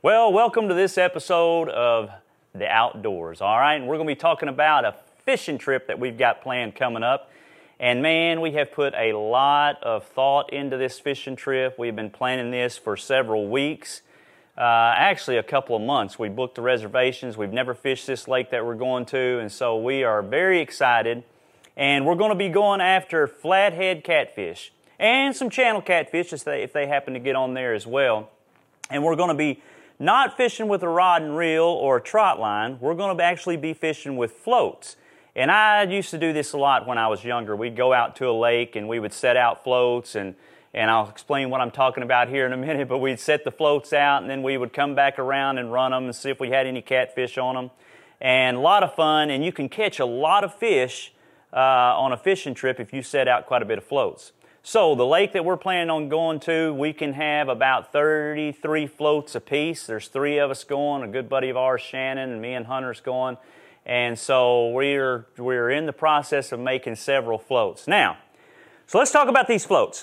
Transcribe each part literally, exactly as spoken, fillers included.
Well, welcome to this episode of The Outdoors, all right? And we're going to be talking about a fishing trip that we've got planned coming up. And man, we have put a lot of thought into this fishing trip. We've been planning this for several weeks, uh, actually a couple of months. We booked the reservations. We've never fished this lake that we're going to, and so we are very excited. And we're going to be going after flathead catfish and some channel catfish if they, if they happen to get on there as well. And we're going to be not fishing with a rod and reel or a trot line. We're going to actually be fishing with floats. And I used to do this a lot when I was younger. We'd go out to a lake and we would set out floats, and, and I'll explain what I'm talking about here in a minute, but we'd set the floats out and then we would come back around and run them and see if we had any catfish on them. And a lot of fun, and you can catch a lot of fish uh, on a fishing trip if you set out quite a bit of floats. So the lake that we're planning on going to, we can have about thirty-three floats apiece. There's three of us going, a good buddy of ours, Shannon, and me and Hunter's going. And so we're, we're in the process of making several floats. Now, so let's talk about these floats.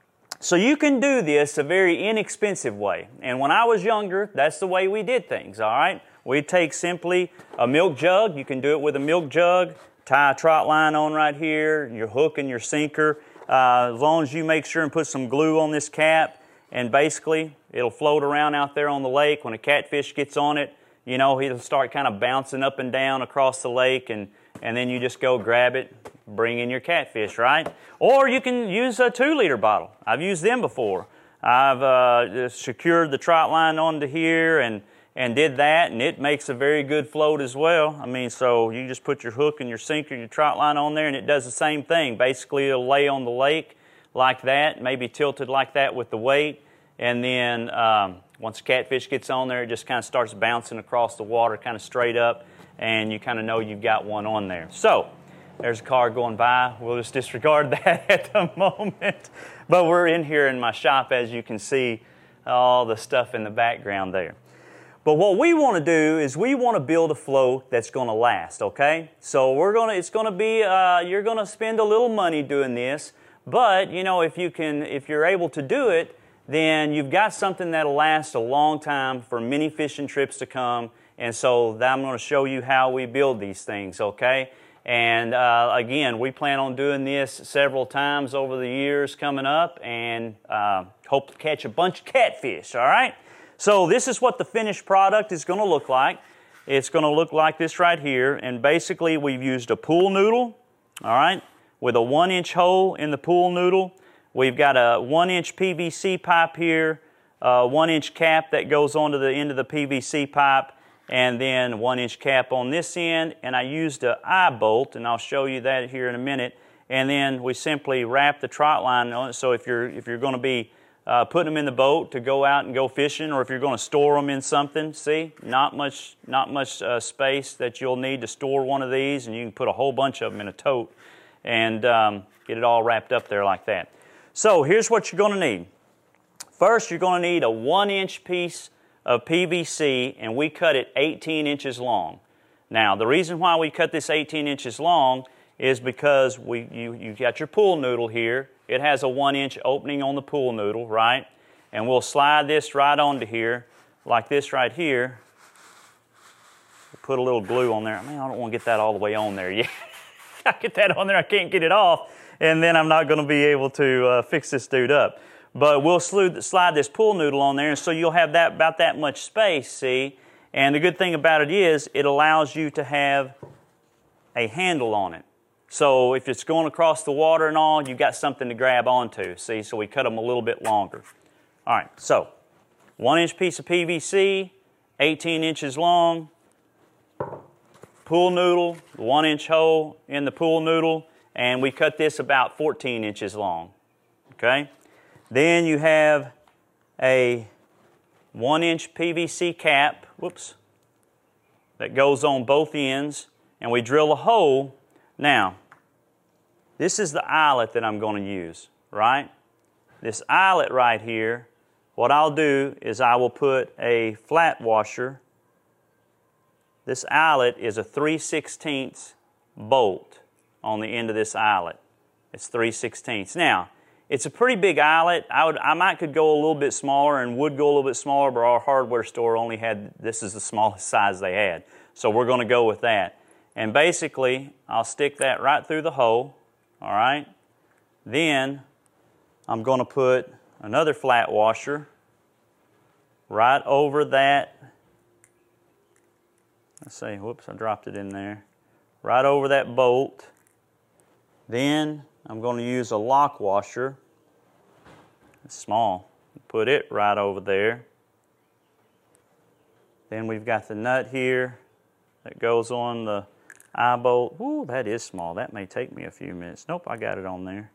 So you can do this a very inexpensive way. And when I was younger, that's the way we did things, all right? We'd take simply a milk jug. You can do it with a milk jug. Tie a trot line on right here, your hook and your sinker. Uh, as long as you make sure and put some glue on this cap, and basically it'll float around out there on the lake. When a catfish gets on it, you know, it'll start kind of bouncing up and down across the lake, and, and then you just go grab it, bring in your catfish, right? Or you can use a two liter bottle. I've used them before. I've uh, secured the trot line onto here and, and did that, and it makes a very good float as well. I mean, so you just put your hook and your sinker, your trot line on there, and it does the same thing. Basically, it'll lay on the lake like that, maybe tilted like that with the weight, and then um, once the catfish gets on there, it just kind of starts bouncing across the water kind of straight up, and you kind of know you've got one on there. So there's a car going by. We'll just disregard that at the moment. But we're in here in my shop, as you can see, all the stuff in the background there. But what we want to do is we want to build a float that's going to last, okay? So we're going to, it's going to be, uh, you're going to spend a little money doing this, but, you know, if you can, if you're able to do it, then you've got something that'll last a long time for many fishing trips to come. And so I'm going to show you how we build these things, okay? And uh, again, we plan on doing this several times over the years coming up, and uh, hope to catch a bunch of catfish, all right? So this is what the finished product is going to look like. It's going to look like this right here, and basically we've used a pool noodle, all right, with a one inch hole in the pool noodle. We've got a one inch P V C pipe here, a one inch cap that goes onto the end of the P V C pipe, and then one inch cap on this end, and I used an eye bolt, and I'll show you that here in a minute. And then we simply wrap the trot line on it, so if you're, if you're going to be Uh, putting them in the boat to go out and go fishing, or if you're going to store them in something, see, not much, not much uh, space that you'll need to store one of these, and you can put a whole bunch of them in a tote and um, get it all wrapped up there like that. So here's what you're going to need. First, you're going to need a one inch piece of P V C, and we cut it eighteen inches long. Now, the reason why we cut this eighteen inches long is because we, you, you got your pool noodle here. It has a one inch opening on the pool noodle, right? And we'll slide this right onto here, like this right here. We'll put a little glue on there. Man, I don't want to get that all the way on there yet. I get that on there, I can't get it off, and then I'm not going to be able to uh, fix this dude up. But we'll slide this pool noodle on there, and so you'll have that about that much space, see? And the good thing about it is it allows you to have a handle on it. So if it's going across the water and all, you've got something to grab onto, see? So we cut them a little bit longer. All right, so one inch piece of P V C, eighteen inches long, pool noodle, one inch hole in the pool noodle, and we cut this about fourteen inches long, okay? Then you have a one inch P V C cap, whoops, that goes on both ends, and we drill a hole. Now, this is the eyelet that I'm going to use, right? This eyelet right here, what I'll do is I will put a flat washer. This eyelet is a three sixteenths bolt on the end of this eyelet. It's three sixteenths. Now, It's a pretty big eyelet. I would, I might could go a little bit smaller and would go a little bit smaller, but our hardware store only had, this is the smallest size they had. So we're going to go with that. And basically, I'll stick that right through the hole, all right? Then I'm going to put another flat washer right over that. Let's see, whoops, I dropped it in there. Right over that bolt. Then I'm going to use a lock washer. It's small. Put it right over there. Then we've got the nut here that goes on the eye bolt. Ooh, that is small. That may take me a few minutes. Nope, I got it on there.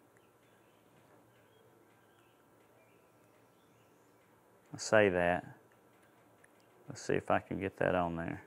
I'll say that. Let's see if I can get that on there.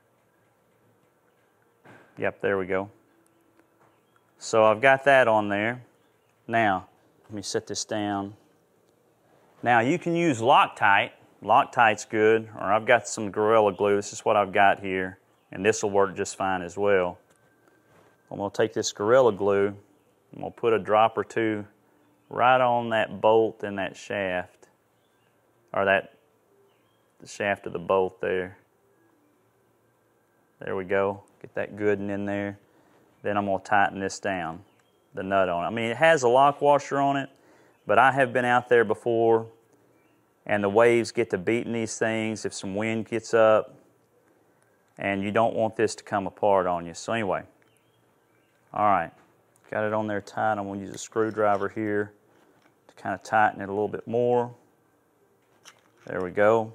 Yep, there we go. So I've got that on there. Now, let me set this down. Now you can use Loctite. Loctite's good, or I've got some Gorilla Glue. This is what I've got here, and this will work just fine as well. I'm going to take this Gorilla Glue, I'm going to put a drop or two right on that bolt and that shaft, or that the shaft of the bolt there. There we go. Get that good and in there. Then I'm going to tighten this down, the nut on it. I mean, it has a lock washer on it, but I have been out there before, and the waves get to beating these things if some wind gets up, and you don't want this to come apart on you. So anyway, all right, got it on there tight. I'm going to use a screwdriver here to kind of tighten it a little bit more. There we go.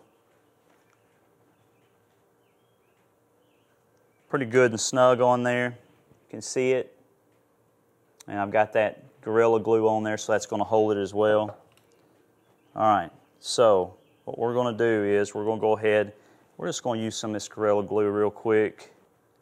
Pretty good and snug on there. You can see it. And I've got that Gorilla Glue on there, so that's going to hold it as well. All right, so what we're going to do is we're going to go ahead, we're just going to use some of this Gorilla Glue real quick.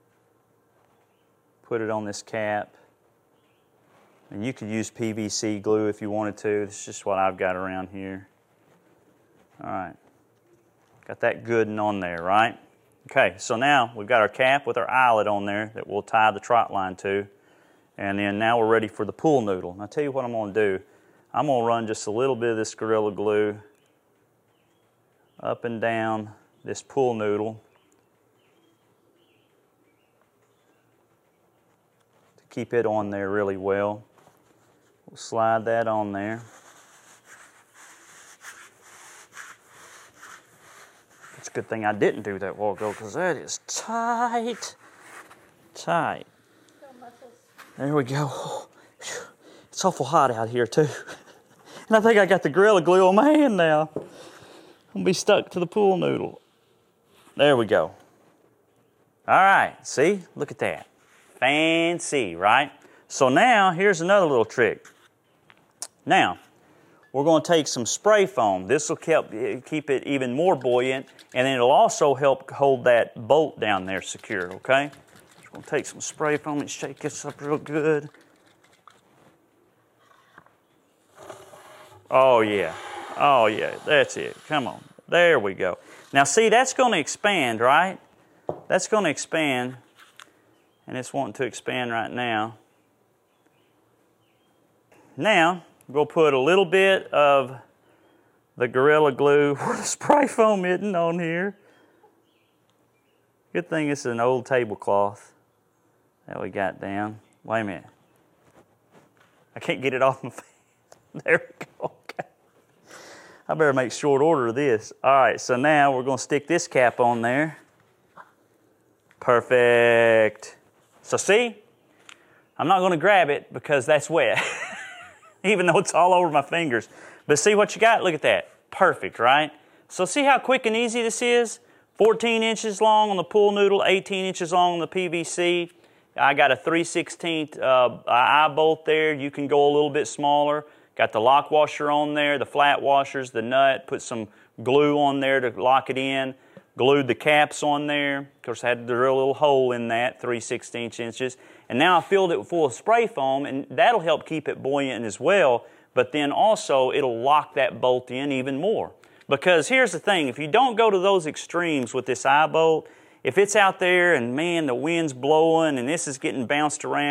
Put it on this cap. And you could use P V C glue if you wanted to. This is just what I've got around here. All right, got that good and on there, right? Okay, so now we've got our cap with our eyelet on there that we'll tie the trot line to. And then now we're ready for the pool noodle. And I'll tell you what I'm going to do. I'm going to run just a little bit of this Gorilla Glue up and down this pool noodle to keep it on there really well. We'll slide that on there. It's a good thing I didn't do that while ago, because that is tight, tight. There we go. It's awful hot out here too. And I think I got the Gorilla Glue on my hand now. I'm gonna be stuck to the pool noodle. There we go. All right, see, look at that. Fancy, right? So now, here's another little trick. Now, we're going to take some spray foam. This will keep it even more buoyant, and then it'll also help hold that bolt down there secure, okay? We're going to take some spray foam and shake this up real good. Oh, yeah. Oh, yeah. That's it. Come on. There we go. Now, see, that's going to expand, right? That's going to expand, and it's wanting to expand right now. Now, we'll put a little bit of the Gorilla Glue where the spray foam isn't on here. Good thing it's an old tablecloth that we got down. Wait a minute. I can't get it off my face. There we go. Okay. I better make short order of this. All right, so now we're going to stick this cap on there. Perfect. So see, I'm not going to grab it because that's wet. Even though it's all over my fingers. But see what you got? Look at that. Perfect, right? So see how quick and easy this is? fourteen inches long on the pool noodle, eighteen inches long on the P V C. I got a three sixteenths uh, eye bolt there. You can go a little bit smaller. Got the lock washer on there, the flat washers, the nut. Put some glue on there to lock it in. Glued the caps on there. Of course, I had to drill a little hole in that, three sixteenths inches. And now I filled it full of spray foam, and that'll help keep it buoyant as well, but then also it'll lock that bolt in even more. Because here's the thing, if you don't go to those extremes with this eye bolt, if it's out there and man, the wind's blowing and this is getting bounced around,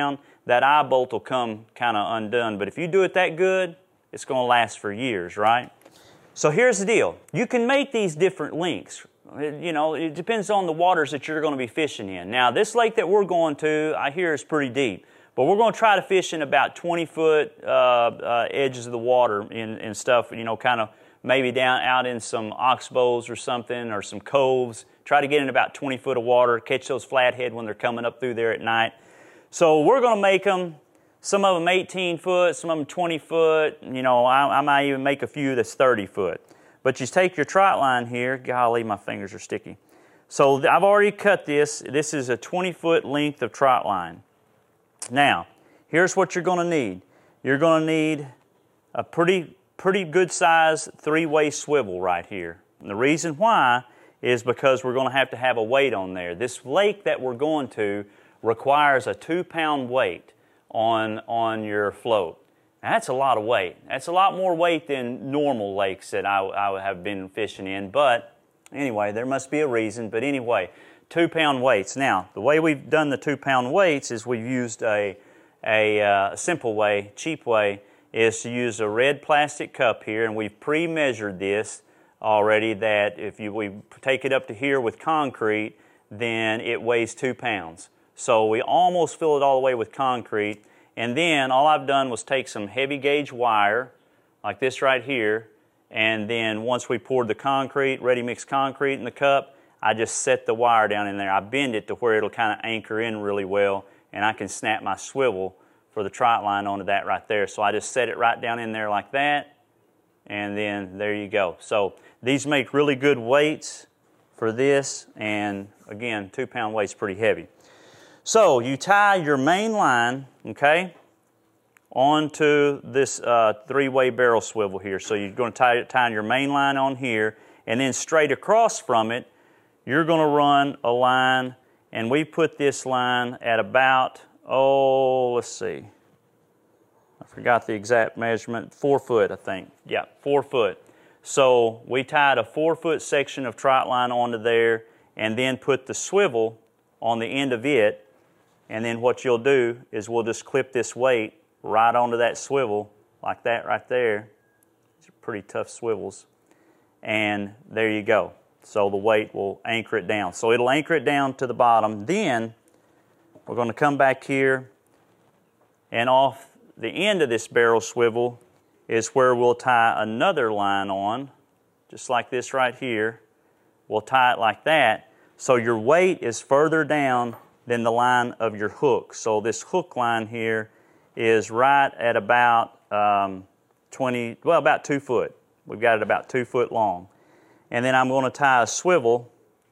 that eye bolt will come kind of undone. But if you do it that good, it's going to last for years, right? So here's the deal. You can make these different lengths. You know, it depends on the waters that you're going to be fishing in. Now, this lake that we're going to, I hear is pretty deep. But we're going to try to fish in about twenty foot uh, uh, edges of the water and, and stuff, you know, kind of maybe down out in some oxbows or something or some coves. Try to get in about twenty foot of water, catch those flathead when they're coming up through there at night. So we're going to make them, some of them eighteen foot, some of them twenty foot. You know, I, I might even make a few that's thirty foot. But you take your trot line here. Golly, my fingers are sticky. So I've already cut this. This is a twenty foot length of trot line. Now, here's what you're going to need. You're going to need a pretty, pretty good size three-way swivel right here. And the reason why is because we're going to have to have a weight on there. This lake that we're going to requires a two pound weight on, on your float. Now, that's a lot of weight. That's a lot more weight than normal lakes that I, I have been fishing in. But anyway, there must be a reason. But anyway, two pound weights. Now, the way we've done the two pound weights is we've used a, a uh, simple way, cheap way, is to use a red plastic cup here, and we've pre-measured this already that if you we take it up to here with concrete, then it weighs two pounds. So we almost fill it all the way with concrete, and then all I've done was take some heavy gauge wire, like this right here, and then once we poured the concrete, ready mix concrete in the cup, I just set the wire down in there. I bend it to where it'll kind of anchor in really well, and I can snap my swivel for the trot line onto that right there. So I just set it right down in there like that, and then there you go. So these make really good weights for this, and again, two pound weight's pretty heavy. So you tie your main line, okay, onto this uh, three-way barrel swivel here. So you're going to tie, tie your main line on here, and then straight across from it, you're going to run a line, and we put this line at about, oh, let's see. I forgot the exact measurement. Four foot, I think. Yeah, four foot. So we tied a four foot section of trot line onto there, and then put the swivel on the end of it, and then what you'll do is we'll just clip this weight right onto that swivel, like that right there. These are pretty tough swivels. And there you go. So the weight will anchor it down. So it'll anchor it down to the bottom. Then we're going to come back here, and off the end of this barrel swivel is where we'll tie another line on, just like this right here. We'll tie it like that. So your weight is further down than the line of your hook. So this hook line here is right at about um, twenty, well, about two foot. We've got it about two foot long. And then I'm going to tie a swivel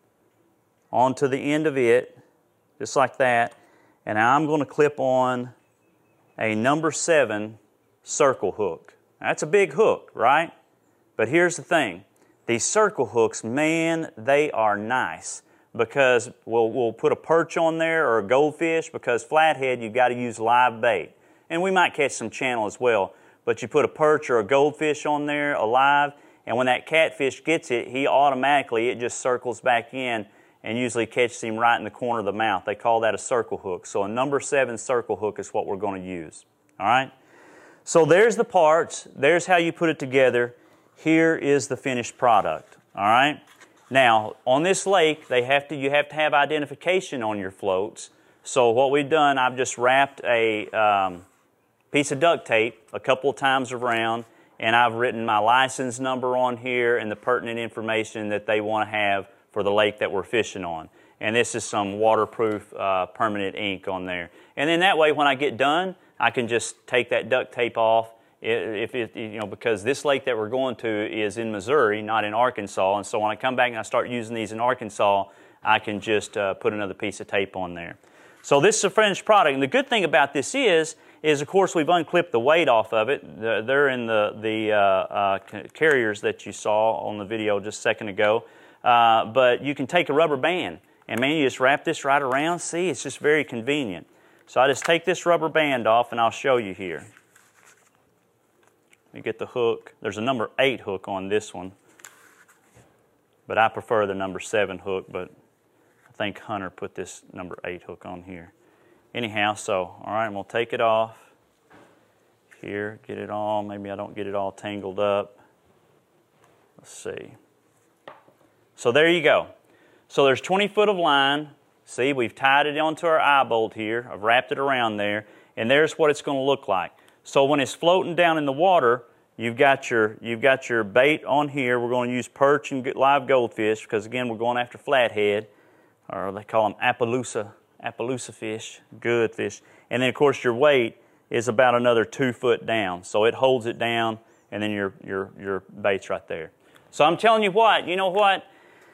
onto the end of it, just like that. And now I'm going to clip on a number seven circle hook. Now, that's a big hook, right? But here's the thing. These circle hooks, man, they are nice, because we'll, we'll put a perch on there or a goldfish, because flathead, you've got to use live bait. And we might catch some channel as well. But you put a perch or a goldfish on there alive, and when that catfish gets it, he automatically, it just circles back in and usually catches him right in the corner of the mouth. They call that a circle hook. So a number seven circle hook is what we're going to use. All right? So there's the parts. There's how you put it together. Here is the finished product. All right? Now, on this lake, they have to, you have to have identification on your floats. So what we've done, I've just wrapped a um, piece of duct tape a couple of times around, and I've written my license number on here and the pertinent information that they want to have for the lake that we're fishing on. And this is some waterproof uh, permanent ink on there. And then that way, when I get done, I can just take that duct tape off. If it, you know, because this lake that we're going to is in Missouri, not in Arkansas. And so when I come back and I start using these in Arkansas, I can just uh, put another piece of tape on there. So this is a finished product. And the good thing about this is, is of course we've unclipped the weight off of it. They're in the, the uh, uh, carriers that you saw on the video just a second ago. Uh, but you can take a rubber band, and man, you just wrap this right around. See, it's just very convenient. So I just take this rubber band off, and I'll show you here. You get the hook. There's a number eight hook on this one, but I prefer the number seven hook, but I think Hunter put this number eight hook on here. anyhow, so, all right, I'm going to take it off. Here, get it all. Maybe I don't get it all tangled up. Let's see. So there you go. So there's twenty foot of line. See, we've tied it onto our eye bolt here. I've wrapped it around there. And there's what it's going to look like. So when it's floating down in the water, you've got your, you've got your bait on here. We're going to use perch and live goldfish because, again, we're going after flathead. Or they call them Appaloosa, Appaloosa fish, good fish. And then, of course, your weight is about another two foot down. So it holds it down, and then your, your, your bait's right there. So I'm telling you what, you know what?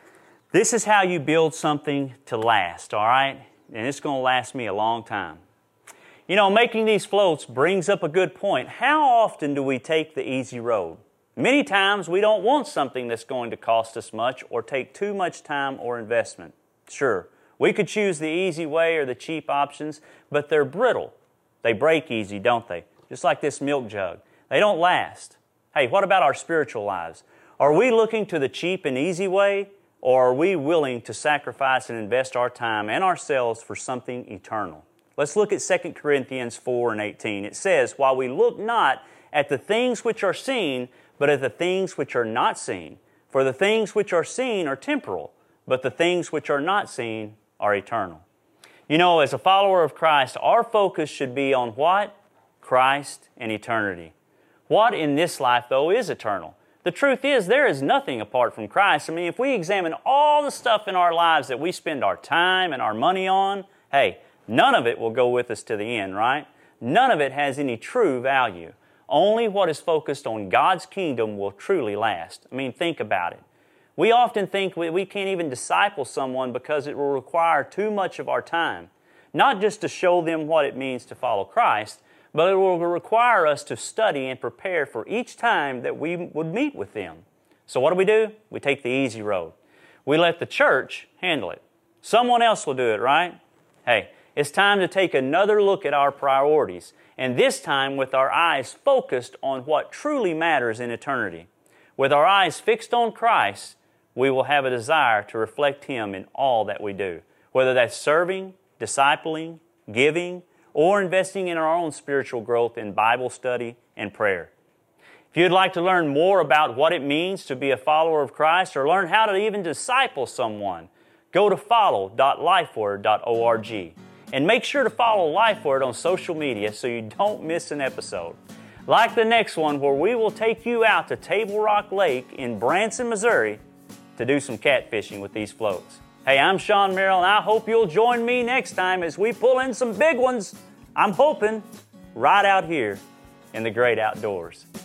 This is how you build something to last, all right? And it's going to last me a long time. You know, making these floats brings up a good point. How often do we take the easy road? Many times we don't want something that's going to cost us much or take too much time or investment. Sure, we could choose the easy way or the cheap options, but they're brittle. They break easy, don't they? Just like this milk jug. They don't last. Hey, what about our spiritual lives? Are we looking to the cheap and easy way, or are we willing to sacrifice and invest our time and ourselves for something eternal? Let's look at Second Corinthians four and eighteen. It says, while we look not at the things which are seen, but at the things which are not seen. For the things which are seen are temporal, but the things which are not seen are eternal. You know, as a follower of Christ, our focus should be on what? Christ and eternity. What in this life, though, is eternal? The truth is, there is nothing apart from Christ. I mean, if we examine all the stuff in our lives that we spend our time and our money on, hey, none of it will go with us to the end, right? None of it has any true value. Only what is focused on God's kingdom will truly last. I mean, think about it. We often think we, we can't even disciple someone because it will require too much of our time. Not just to show them what it means to follow Christ, but it will require us to study and prepare for each time that we would meet with them. So what do we do? We take the easy road. We let the church handle it. Someone else will do it, right? Hey, it's time to take another look at our priorities, and this time with our eyes focused on what truly matters in eternity. With our eyes fixed on Christ, we will have a desire to reflect Him in all that we do, whether that's serving, discipling, giving, or investing in our own spiritual growth in Bible study and prayer. If you'd like to learn more about what it means to be a follower of Christ or learn how to even disciple someone, go to follow dot lifeword dot org. And make sure to follow LifeWord on social media so you don't miss an episode. Like the next one where we will take you out to Table Rock Lake in Branson, Missouri to do some catfishing with these floats. Hey, I'm Sean Merrill, and I hope you'll join me next time as we pull in some big ones, I'm hoping, right out here in the great outdoors.